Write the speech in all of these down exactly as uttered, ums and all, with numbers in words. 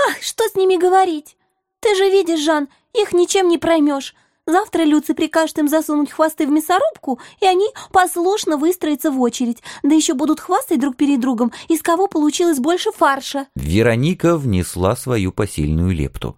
Что с ними говорить? Ты же видишь, Жан, их ничем не проймешь. Завтра Люций прикажет им засунуть хвосты в мясорубку, и они послушно выстроятся в очередь, да еще будут хвастать друг перед другом, из кого получилось больше фарша. Вероника внесла свою посильную лепту.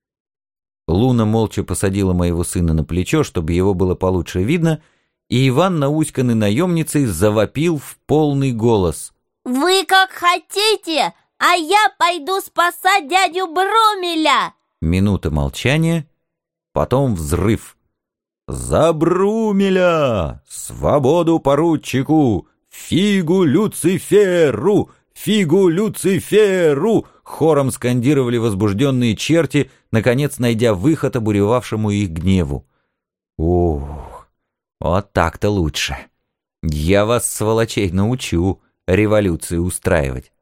Луна молча посадила моего сына на плечо, чтобы его было получше видно, и Иван, науськанный наемницей, завопил в полный голос. «Вы как хотите, а я пойду спасать дядю Брумеля!» Минута молчания, потом взрыв. «За Брумеля! Свободу поручику! Фигу Люциферу! Фигу Люциферу!» Хором скандировали возбужденные черти, наконец найдя выход обуревавшему их гневу. «Ух, вот так-то лучше. Я вас, сволочей, научу революции устраивать.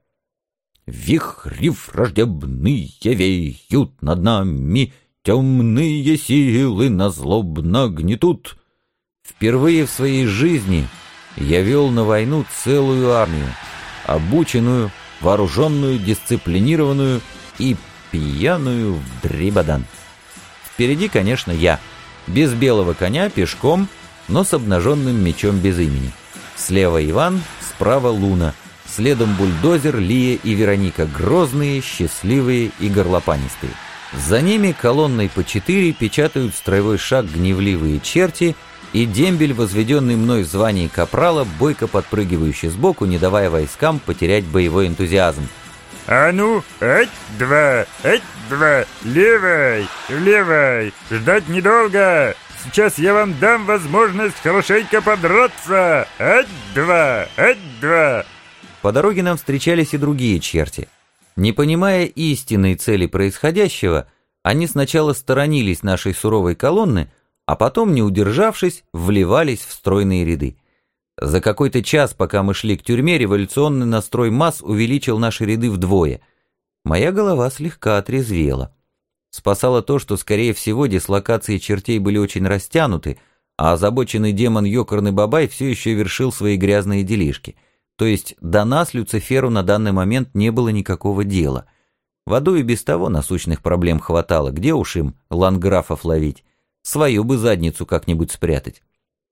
Вихри враждебные веют над нами, темные силы назлобно гнетут». Впервые в своей жизни я вел на войну целую армию, обученную, вооруженную, дисциплинированную и пьяную в дребодан. Впереди, конечно, я, без белого коня, пешком, но с обнаженным мечом без имени. Слева Иван, справа Луна, следом бульдозер, Лия и Вероника, грозные, счастливые и горлопанистые. За ними колонной по четыре печатают строевой шаг гневливые черти, и дембель, возведенный мной в звании капрала, бойко подпрыгивающий сбоку, не давая войскам потерять боевой энтузиазм. «А ну, эть-два, эть-два, левой, левой, ждать недолго! Сейчас я вам дам возможность хорошенько подраться! Эть-два, эть-два!» По дороге нам встречались и другие черти. Не понимая истинной цели происходящего, они сначала сторонились нашей суровой колонны, а потом, не удержавшись, вливались в стройные ряды. За какой-то час, пока мы шли к тюрьме, революционный настрой масс увеличил наши ряды вдвое. Моя голова слегка отрезвела. Спасало то, что, скорее всего, дислокации чертей были очень растянуты, а озабоченный демон Ёкарный Бабай все еще вершил свои грязные делишки. То есть до нас, Люциферу, на данный момент не было никакого дела. В аду и без того насущных проблем хватало, где уж им ланграфов ловить. Свою бы задницу как-нибудь спрятать.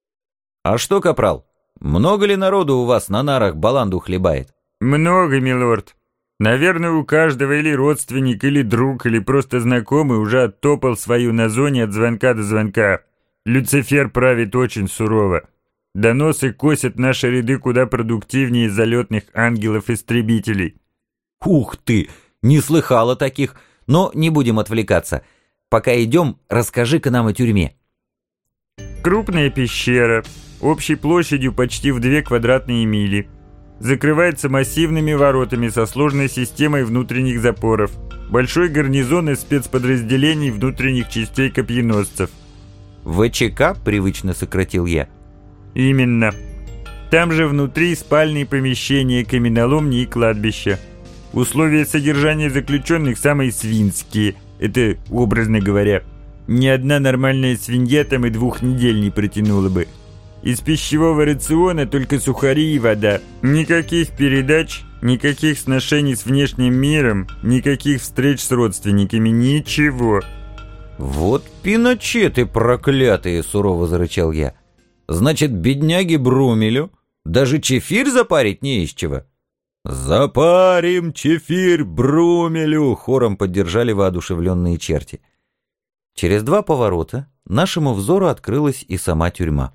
«А что, капрал, много ли народу у вас на нарах баланду хлебает?» «Много, милорд. Наверное, у каждого или родственник, или друг, или просто знакомый уже оттопал свою на зоне от звонка до звонка. Люцифер правит очень сурово. Доносы косят наши ряды куда продуктивнее залетных ангелов-истребителей». «Ух ты! Не слыхала таких! Но не будем отвлекаться. Пока идем, расскажи-ка нам о тюрьме». Крупная пещера, общей площадью почти в две квадратные мили. Закрывается массивными воротами со сложной системой внутренних запоров. Большой гарнизон из спецподразделений внутренних частей копьеносцев. «ВЧК?» — привычно сократил я. Именно. Там же внутри спальные помещения, каменоломни и кладбища. Условия содержания заключенных самые свинские. Это образно говоря. Ни одна нормальная свинья там и двух недель не протянула бы. Из пищевого рациона только сухари и вода. Никаких передач, никаких сношений с внешним миром, никаких встреч с родственниками, ничего. «Вот пиночеты проклятые!» — сурово зарычал я. «Значит, бедняге Брумелю даже чефир запарить не из чего?» «Запарим чефир Брумелю!» — хором поддержали воодушевленные черти. Через два поворота нашему взору открылась и сама тюрьма.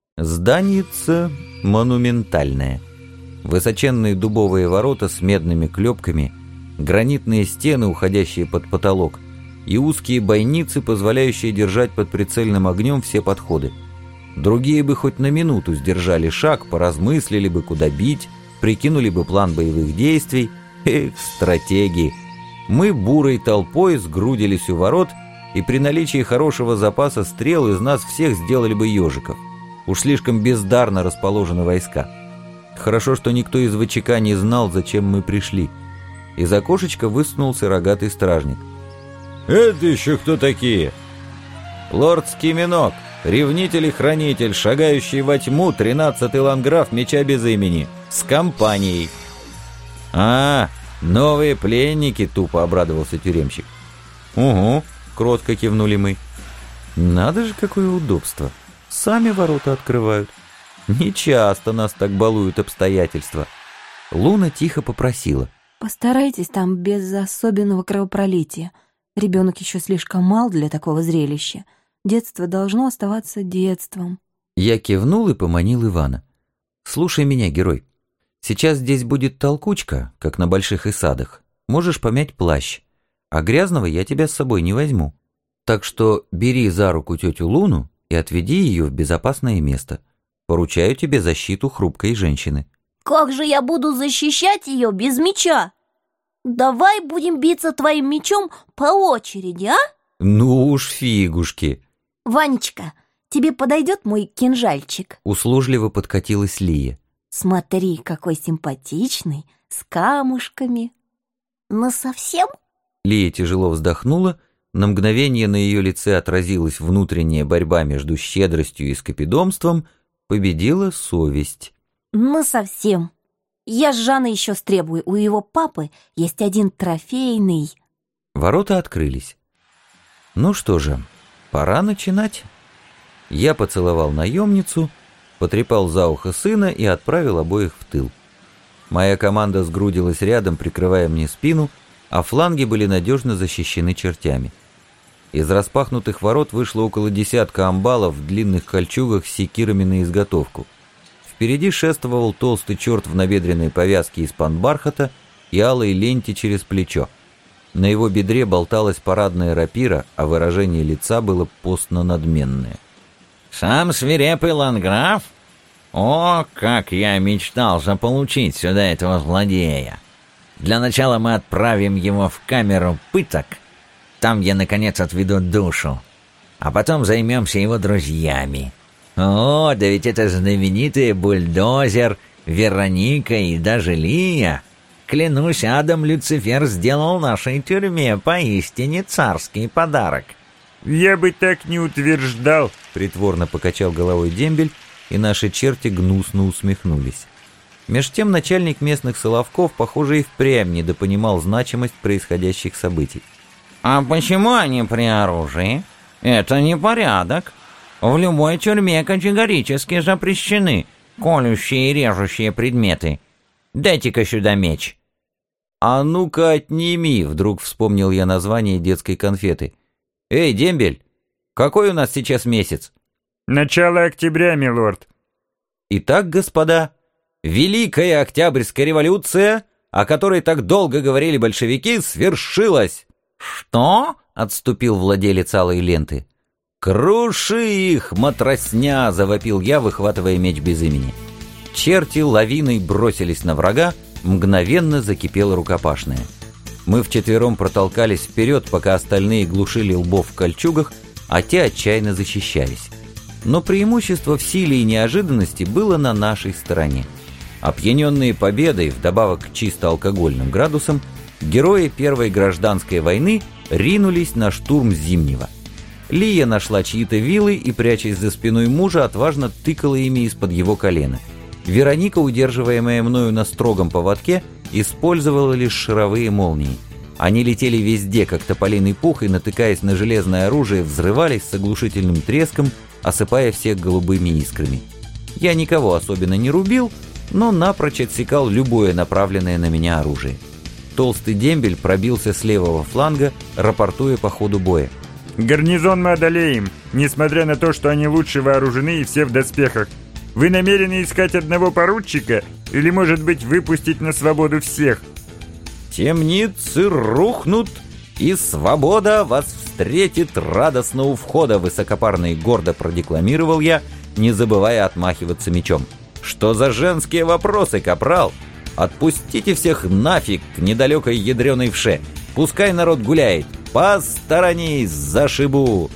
Зданица монументальная. Высоченные дубовые ворота с медными клепками, гранитные стены, уходящие под потолок, и узкие бойницы, позволяющие держать под прицельным огнем все подходы. Другие бы хоть на минуту сдержали шаг, поразмыслили бы, куда бить, прикинули бы план боевых действий. Эх, стратегии! Мы бурой толпой сгрудились у ворот, и при наличии хорошего запаса стрел из нас всех сделали бы ежиков. Уж слишком бездарно расположены войска. Хорошо, что никто из ВЧК не знал, зачем мы пришли. Из окошечка высунулся рогатый стражник. «Это еще кто такие?» «Лорд Скиминок, ревнитель и хранитель, шагающий во тьму, тринадцатый ланграф меча без имени, с компанией». «А, «Новые пленники!» — тупо обрадовался тюремщик. «Угу!» — кротко кивнули мы. «Надо же, какое удобство! Сами ворота открывают. Нечасто нас так балуют обстоятельства». Луна тихо попросила: «Постарайтесь там без особенного кровопролития. Ребенок еще слишком мал для такого зрелища. Детство должно оставаться детством». Я кивнул и поманил Ивана. «Слушай меня, герой. Сейчас здесь будет толкучка, как на больших эсадах. Можешь помять плащ, а грязного я тебя с собой не возьму. Так что бери за руку тетю Луну и отведи ее в безопасное место. Поручаю тебе защиту хрупкой женщины». «Как же я буду защищать ее без меча? Давай будем биться твоим мечом по очереди, а?» «Ну уж фигушки!» «Ванечка, тебе подойдет мой кинжальчик?» Услужливо подкатилась Лия. «Смотри, какой симпатичный, с камушками». «Насовсем?» Лия тяжело вздохнула, на мгновение на ее лице отразилась внутренняя борьба между щедростью и скопидомством, победила совесть. «Насовсем. Я с Жанной еще стребую, у его папы есть один трофейный». Ворота открылись. Ну что же, пора начинать. Я поцеловал наемницу, потрепал за ухо сына и отправил обоих в тыл. Моя команда сгрудилась рядом, прикрывая мне спину, а фланги были надежно защищены чертями. Из распахнутых ворот вышло около десятка амбалов в длинных кольчугах с секирами на изготовку. Впереди шествовал толстый черт в набедренной повязке из панбархата и алой ленте через плечо. На его бедре болталась парадная рапира, а выражение лица было постно-надменное. «Сам свирепый ландграф? О, как я мечтал заполучить сюда этого злодея! Для начала мы отправим его в камеру пыток. Там я, наконец, отведу душу. А потом займемся его друзьями. О, да ведь это знаменитый бульдозер, Вероника и даже Лия. Клянусь, Адам Люцифер сделал нашей тюрьме поистине царский подарок». «Я бы так не утверждал», — притворно покачал головой дембель, и наши черти гнусно усмехнулись. Меж тем начальник местных соловков, похоже, и впрямь недопонимал значимость происходящих событий. «А почему они при оружии? Это не порядок. В любой тюрьме категорически запрещены колющие и режущие предметы. Дайте-ка сюда меч». «А ну-ка отними», — вдруг вспомнил я название детской конфеты. «Эй, дембель, какой у нас сейчас месяц?» «Начало октября, милорд». Итак, господа, Великая Октябрьская революция, о которой так долго говорили большевики, свершилась. «Что?» — отступил владелец алой ленты. «Круши их, матросня!» — завопил я, выхватывая меч без имени. Черти лавиной бросились на врага, мгновенно закипела рукопашная. Мы вчетвером протолкались вперед, пока остальные глушили лбов в кольчугах, а те отчаянно защищались. Но преимущество в силе и неожиданности было на нашей стороне. Опьяненные победой, вдобавок к чисто алкогольным градусам, герои Первой гражданской войны ринулись на штурм Зимнего. Лия нашла чьи-то вилы и, прячась за спиной мужа, отважно тыкала ими из-под его колена. Вероника, удерживаемая мною на строгом поводке, использовала лишь шаровые молнии. Они летели везде, как тополиный пух, и, натыкаясь на железное оружие, взрывались с оглушительным треском, осыпая всех голубыми искрами. Я никого особенно не рубил, но напрочь отсекал любое направленное на меня оружие. Толстый дембель пробился с левого фланга, рапортуя по ходу боя. «Гарнизон мы одолеем, несмотря на то, что они лучше вооружены и все в доспехах. Вы намерены искать одного поручика или, может быть, выпустить на свободу всех?» «Темницы рухнут, и свобода вас встретит радостно у входа», высокопарно и гордо продекламировал я, не забывая отмахиваться мечом. «Что за женские вопросы, капрал? Отпустите всех нафиг к недалекой ядреной вше. Пускай народ гуляет. Посторонись, зашибу!»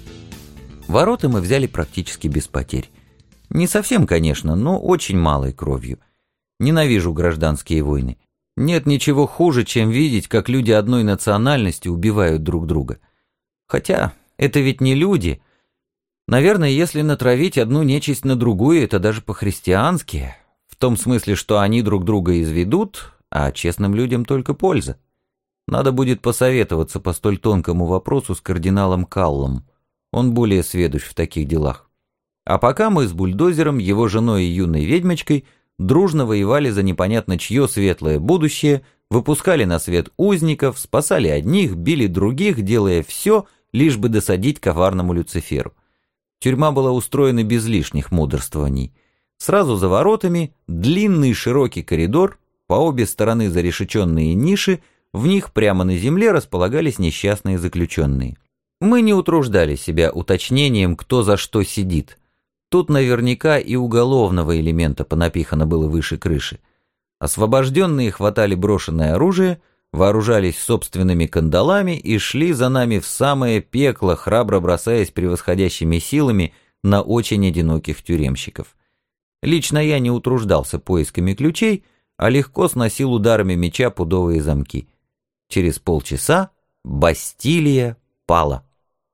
Ворота мы взяли практически без потерь. Не совсем, конечно, но очень малой кровью. Ненавижу гражданские войны. Нет ничего хуже, чем видеть, как люди одной национальности убивают друг друга. Хотя это ведь не люди. Наверное, если натравить одну нечисть на другую, это даже по-христиански. В том смысле, что они друг друга изведут, а честным людям только польза. Надо будет посоветоваться по столь тонкому вопросу с кардиналом Каллом. Он более сведущ в таких делах. А пока мы с бульдозером, его женой и юной ведьмочкой дружно воевали за непонятно чье светлое будущее, выпускали на свет узников, спасали одних, били других, делая все, лишь бы досадить коварному Люциферу. Тюрьма была устроена без лишних мудрствований. Сразу за воротами длинный широкий коридор, по обе стороны зарешеченные ниши, в них прямо на земле располагались несчастные заключенные. Мы не утруждали себя уточнением, кто за что сидит. Тут наверняка и уголовного элемента понапихано было выше крыши. Освобожденные хватали брошенное оружие, вооружались собственными кандалами и шли за нами в самое пекло, храбро бросаясь превосходящими силами на очень одиноких тюремщиков. Лично я не утруждался поисками ключей, а легко сносил ударами меча пудовые замки. Через полчаса Бастилия пала.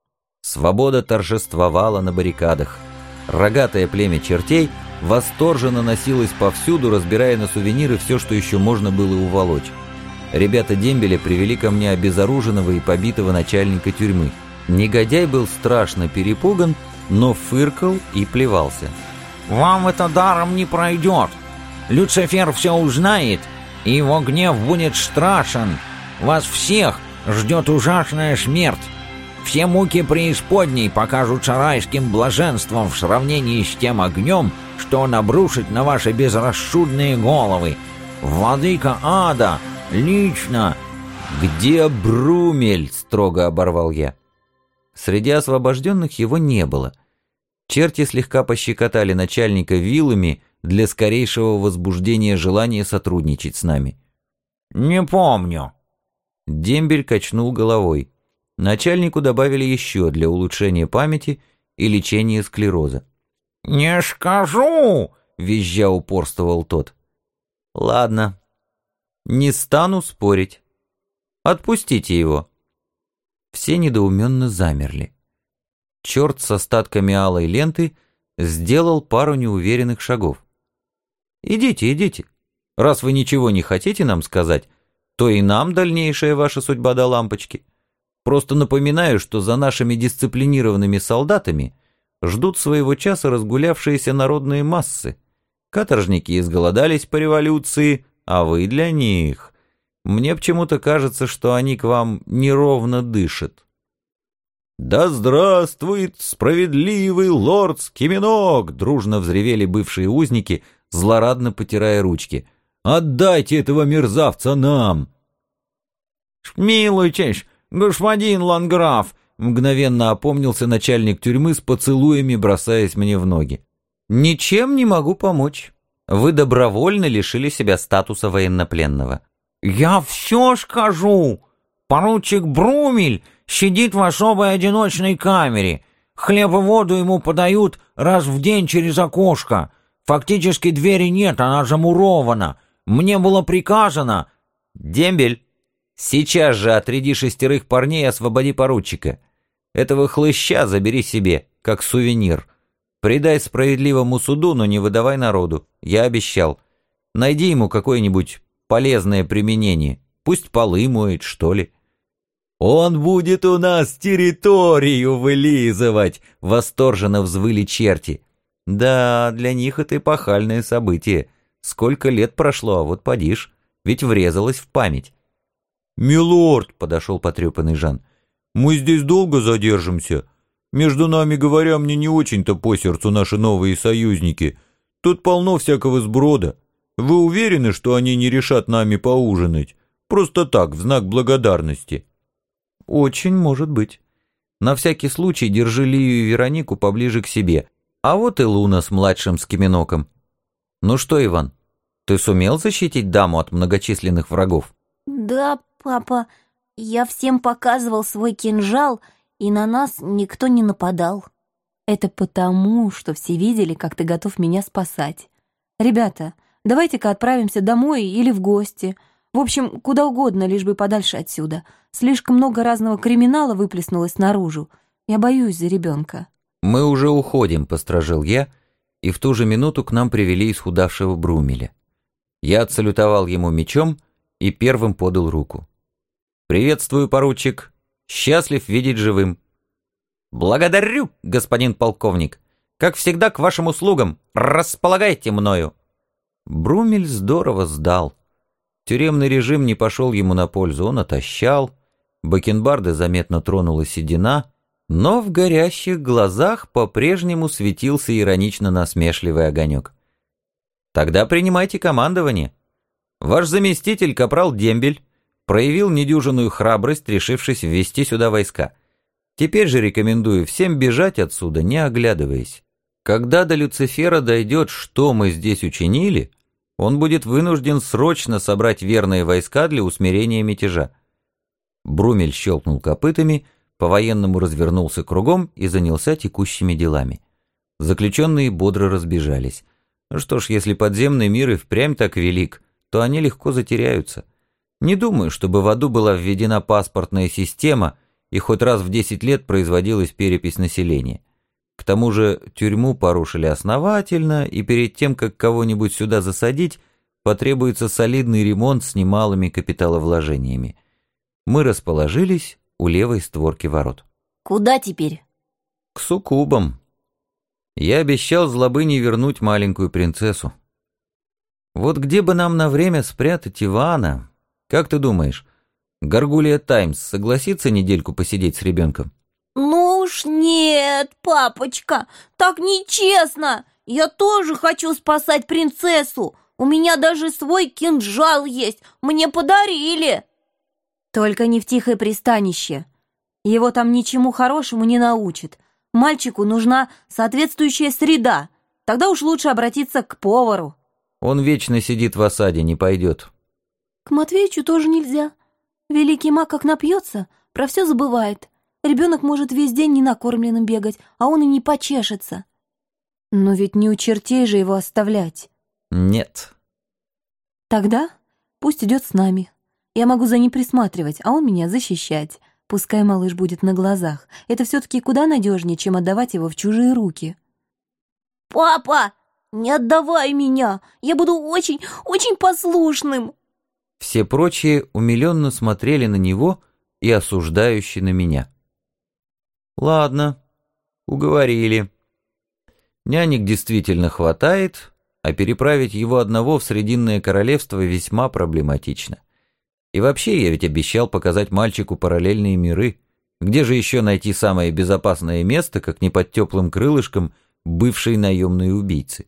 Свобода торжествовала на баррикадах. Рогатое племя чертей восторженно носилось повсюду, разбирая на сувениры все, что еще можно было уволочь. Ребята дембеля привели ко мне обезоруженного и побитого начальника тюрьмы. Негодяй был страшно перепуган, но фыркал и плевался. «Вам это даром не пройдет. Люцифер все узнает, и его гнев будет страшен. Вас всех ждет ужасная смерть. Все муки преисподней покажутся райским блаженством в сравнении с тем огнем, что он обрушит на ваши безрассудные головы. Владыка ада лично...» «Где Брумель?» — строго оборвал я. Среди освобожденных его не было. Черти слегка пощекотали начальника вилами для скорейшего возбуждения желания сотрудничать с нами. «Не помню». Дембель качнул головой. Начальнику добавили еще для улучшения памяти и лечения склероза. «Не скажу!» — визжа упорствовал тот. «Ладно, не стану спорить. Отпустите его». Все недоуменно замерли. Черт с остатками алой ленты сделал пару неуверенных шагов. «Идите, идите. Раз вы ничего не хотите нам сказать, то и нам дальнейшая ваша судьба до лампочки. Просто напоминаю, что за нашими дисциплинированными солдатами ждут своего часа разгулявшиеся народные массы. Каторжники изголодались по революции, а вы для них. Мне почему-то кажется, что они к вам неровно дышат». «Да здравствует справедливый лорд Скиминок!» — дружно взревели бывшие узники, злорадно потирая ручки. «Отдайте этого мерзавца нам!» «Смилуйтесь, господин ландграф!» — мгновенно опомнился начальник тюрьмы с поцелуями, бросаясь мне в ноги. «Ничем не могу помочь. Вы добровольно лишили себя статуса военнопленного». «Я все скажу! Поручик Брумель сидит в особой одиночной камере. Хлеб и воду ему подают раз в день через окошко. Фактически двери нет, она замурована. Мне было приказано...» «Дембель, сейчас же отряди шестерых парней и освободи поручика. Этого хлыща забери себе, как сувенир. Предай справедливому суду, но не выдавай народу. Я обещал. Найди ему какое-нибудь полезное применение. Пусть полы моет, что ли». «Он будет у нас территорию вылизывать!» — восторженно взвыли черти. «Да, для них это эпохальное событие. Сколько лет прошло, а вот поди ж, ведь врезалось в память». «Милорд!» — подошел потрепанный Жан. «Мы здесь долго задержимся. Между нами говоря, мне не очень-то по сердцу наши новые союзники. Тут полно всякого сброда. Вы уверены, что они не решат нами поужинать? Просто так, в знак благодарности». «Очень может быть. На всякий случай держи Лию и Веронику поближе к себе. А вот и Луна с младшим Скиминоком. Ну что, Иван, ты сумел защитить даму от многочисленных врагов?» «Да, папа, я всем показывал свой кинжал, и на нас никто не нападал». «Это потому, что все видели, как ты готов меня спасать. Ребята, давайте-ка отправимся домой или в гости. В общем, куда угодно, лишь бы подальше отсюда. Слишком много разного криминала выплеснулось наружу. Я боюсь за ребенка». «Мы уже уходим», — постражил я, и в ту же минуту к нам привели исхудавшего Брумеля. Я отсалютовал ему мечом и первым подал руку. «Приветствую, поручик. Счастлив видеть живым». «Благодарю, господин полковник. Как всегда, к вашим услугам. Располагайте мною». Брумель здорово сдал. Тюремный режим не пошел ему на пользу, он отощал, бакенбарды заметно тронула седина, но в горящих глазах по-прежнему светился иронично-насмешливый огонек. «Тогда принимайте командование. Ваш заместитель, капрал Дембель, проявил недюжинную храбрость, решившись ввести сюда войска. Теперь же рекомендую всем бежать отсюда, не оглядываясь. Когда до Люцифера дойдет, что мы здесь учинили, он будет вынужден срочно собрать верные войска для усмирения мятежа». Брумель щелкнул копытами, по-военному развернулся кругом и занялся текущими делами. Заключенные бодро разбежались. Что ж, если подземный мир и впрямь так велик, то они легко затеряются. Не думаю, чтобы в аду была введена паспортная система и хоть раз в десять лет производилась перепись населения. К тому же тюрьму порушили основательно, и перед тем, как кого-нибудь сюда засадить, потребуется солидный ремонт с немалыми капиталовложениями. Мы расположились у левой створки ворот. Куда теперь? К суккубам. Я обещал злобыне вернуть маленькую принцессу. Вот где бы нам на время спрятать Ивана? Как ты думаешь, Гаргулья Таймс согласится недельку посидеть с ребенком? Ну уж нет, папочка, так нечестно. Я тоже хочу спасать принцессу. У меня даже свой кинжал есть, мне подарили. Только не в тихое пристанище. Его там ничему хорошему не научат. Мальчику нужна соответствующая среда. Тогда уж лучше обратиться к повару. Он вечно сидит в осаде, не пойдет. К Матвеичу тоже нельзя. Великий маг как напьется, про все забывает. Ребенок может весь день ненакормленным бегать, а он и не почешется. Но ведь не у чертей же его оставлять. Нет. Тогда пусть идет с нами. Я могу за ним присматривать, а он меня защищать. Пускай малыш будет на глазах. Это все-таки куда надежнее, чем отдавать его в чужие руки. «Папа, не отдавай меня! Я буду очень, очень послушным!» Все прочие умиленно смотрели на него и осуждающе на меня. Ладно, уговорили. Нянек действительно хватает, а переправить его одного в Срединное королевство весьма проблематично. И вообще, я ведь обещал показать мальчику параллельные миры. Где же еще найти самое безопасное место, как не под теплым крылышком бывшей наемной убийцы?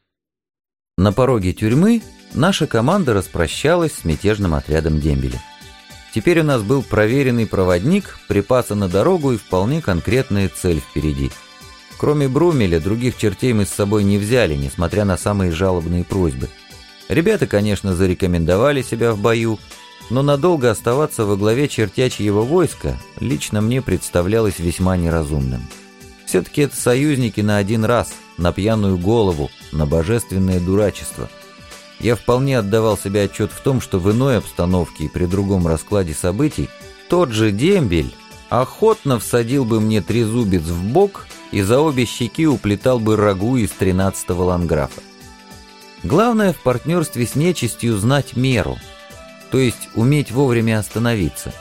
На пороге тюрьмы наша команда распрощалась с мятежным отрядом Дембеля. Теперь у нас был проверенный проводник, припасы на дорогу и вполне конкретная цель впереди. Кроме Брумеля, других чертей мы с собой не взяли, несмотря на самые жалобные просьбы. Ребята, конечно, зарекомендовали себя в бою, но надолго оставаться во главе чертячьего войска лично мне представлялось весьма неразумным. Все-таки это союзники на один раз, на пьяную голову, на божественное дурачество. Я вполне отдавал себе отчет в том, что в иной обстановке и при другом раскладе событий тот же Дембель охотно всадил бы мне трезубец в бок и за обе щеки уплетал бы рагу из тринадцатого ланграфа. Главное в партнерстве с нечистью знать меру, то есть уметь вовремя остановиться.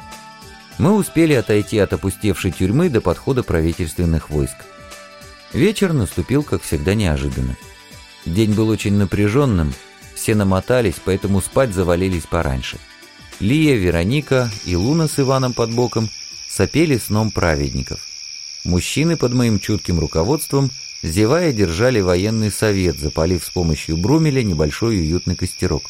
Мы успели отойти от опустевшей тюрьмы до подхода правительственных войск. Вечер наступил, как всегда, неожиданно. День был очень напряженным, все намотались, поэтому спать завалились пораньше. Лия, Вероника и Луна с Иваном под боком сопели сном праведников. Мужчины под моим чутким руководством, зевая, держали военный совет, запалив с помощью Брумеля небольшой уютный костерок.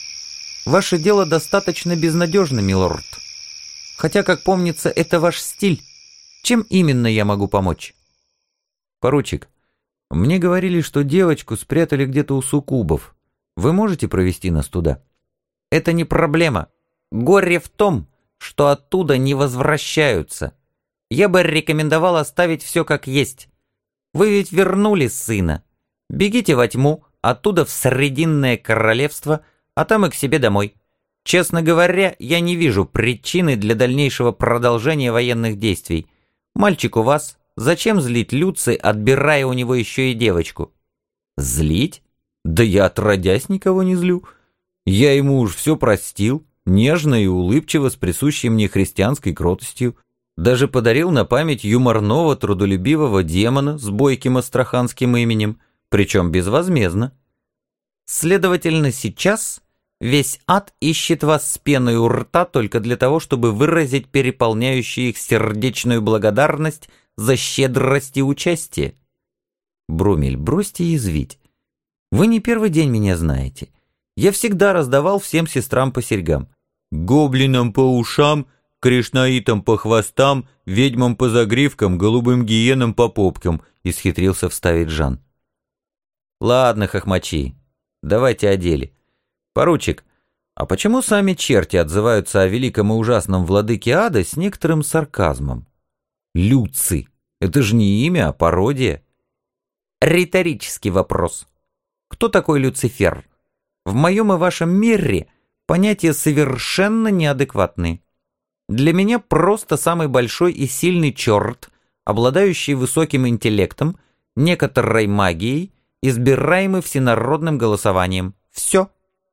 «Ваше дело достаточно безнадежно, милорд. Хотя, как помнится, это ваш стиль. Чем именно я могу помочь?» «Поручик, мне говорили, что девочку спрятали где-то у суккубов. Вы можете провести нас туда?» «Это не проблема. Горе в том, что оттуда не возвращаются. Я бы рекомендовал оставить все как есть. Вы ведь вернули сына. Бегите во тьму, оттуда в Срединное королевство, а там и к себе домой. Честно говоря, я не вижу причины для дальнейшего продолжения военных действий. Мальчик у вас, зачем злить Люци, отбирая у него еще и девочку?» «Злить? Да я отродясь никого не злю. Я ему уж все простил, нежно и улыбчиво, с присущей мне христианской кротостью. Даже подарил на память юморного, трудолюбивого демона с бойким астраханским именем, причем безвозмездно. Следовательно, сейчас весь ад ищет вас с пеной у рта только для того, чтобы выразить переполняющую их сердечную благодарность за щедрость и участие. Брумель, бросьте язвить. Вы не первый день меня знаете. Я всегда раздавал всем сестрам по серьгам. Гоблинам по ушам, кришнаитам по хвостам, ведьмам по загривкам, голубым гиенам по попкам, исхитрился вставить Жан. Ладно, хохмачи, давайте о деле. Поручик, а почему сами черти отзываются о великом и ужасном владыке ада с некоторым сарказмом? Люци. Это же не имя, а пародия. Риторический вопрос. Кто такой Люцифер? В моем и вашем мире понятия совершенно неадекватные. Для меня просто самый большой и сильный черт, обладающий высоким интеллектом, некоторой магией, избираемый всенародным голосованием. Все.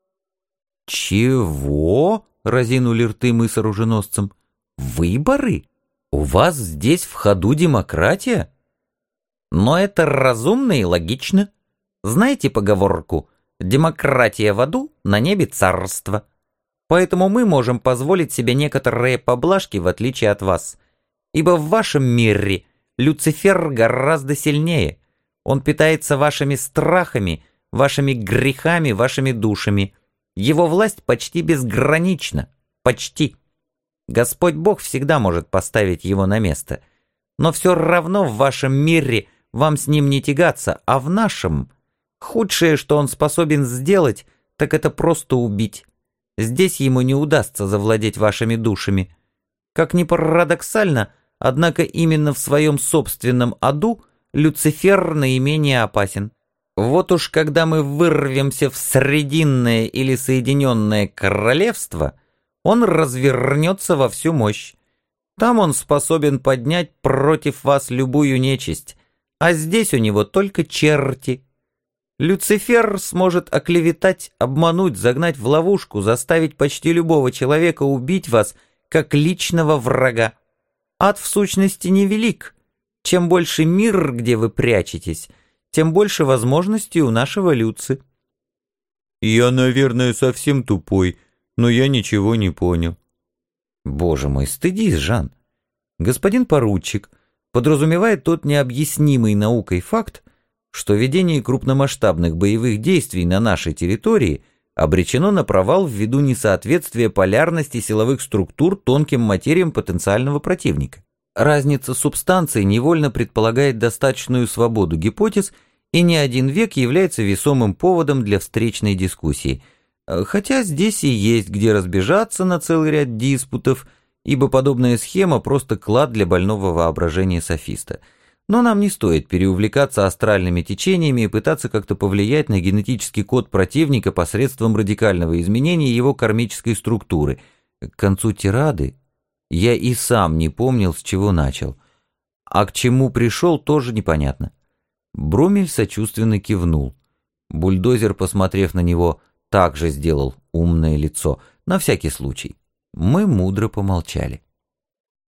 Чего? Разинули рты мы с оруженосцем. Выборы? У вас здесь в ходу демократия? Но это разумно и логично. Знаете поговорку «демократия в аду, на небе царство». Поэтому мы можем позволить себе некоторые поблажки в отличие от вас. Ибо в вашем мире Люцифер гораздо сильнее. Он питается вашими страхами, вашими грехами, вашими душами. Его власть почти безгранична. Почти. Господь Бог всегда может поставить его на место. Но все равно в вашем мире вам с ним не тягаться, а в нашем худшее, что он способен сделать, так это просто убить. Здесь ему не удастся завладеть вашими душами. Как ни парадоксально, однако именно в своем собственном аду Люцифер наименее опасен. Вот уж когда мы вырвемся в Срединное или Соединенное Королевство, он развернется во всю мощь. Там он способен поднять против вас любую нечисть, а здесь у него только черти. Люцифер сможет оклеветать, обмануть, загнать в ловушку, заставить почти любого человека убить вас, как личного врага. Ад в сущности невелик. Чем больше мир, где вы прячетесь, тем больше возможностей у нашего Люци. Я, наверное, совсем тупой, но я ничего не понял. Боже мой, стыдись, Жан. Господин поручик подразумевает тот необъяснимый наукой факт, что ведение крупномасштабных боевых действий на нашей территории обречено на провал ввиду несоответствия полярности силовых структур тонким материям потенциального противника. Разница субстанций невольно предполагает достаточную свободу гипотез и не один век является весомым поводом для встречной дискуссии. Хотя здесь и есть где разбежаться на целый ряд диспутов, ибо подобная схема просто клад для больного воображения софиста. Но нам не стоит переувлекаться астральными течениями и пытаться как-то повлиять на генетический код противника посредством радикального изменения его кармической структуры. К концу тирады я и сам не помнил, с чего начал. А к чему пришел, тоже непонятно. Брумель сочувственно кивнул. Бульдозер, посмотрев на него, также сделал умное лицо, на всякий случай. Мы мудро помолчали.